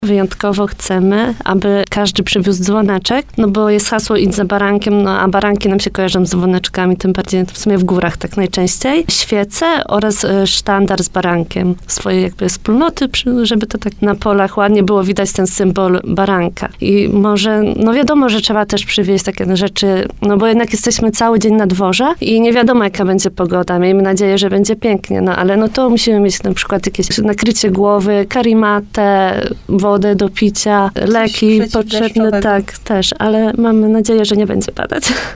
Wyjątkowo chcemy, aby każdy przywiózł dzwoneczek, no bo jest hasło idź za barankiem, no a baranki nam się kojarzą z dzwoneczkami, tym bardziej w sumie w górach tak najczęściej. Świece oraz sztandar z barankiem swojej jakby wspólnoty, żeby to tak na polach ładnie było widać ten symbol baranka. I może, no wiadomo, że trzeba też przywieźć takie rzeczy, no bo jednak jesteśmy cały dzień na dworze i nie wiadomo jaka będzie pogoda. Miejmy nadzieję, że będzie pięknie, no ale no to musimy mieć na przykład jakieś nakrycie głowy, karimatę, wodę do picia, leki potrzebne, tak, też, ale mamy nadzieję, że nie będzie padać.